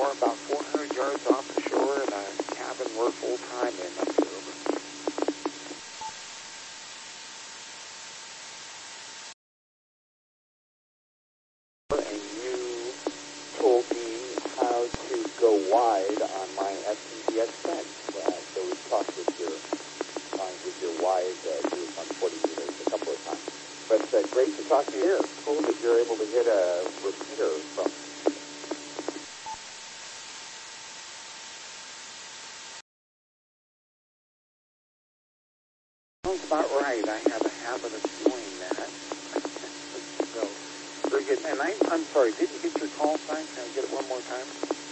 we're about 400 yards off the shore in a cabin we're full-time in up here. Over. And you told me how to go wide on my SCBX fence. So we talked with your wide, you was on 40 meters a couple of times. But great to talk to you here. It's cool that you're able to hit a repeater from. Sounds about right. I have a habit of doing that. So, very good. And I'm sorry, did you get your call sign? Can I get it one more time?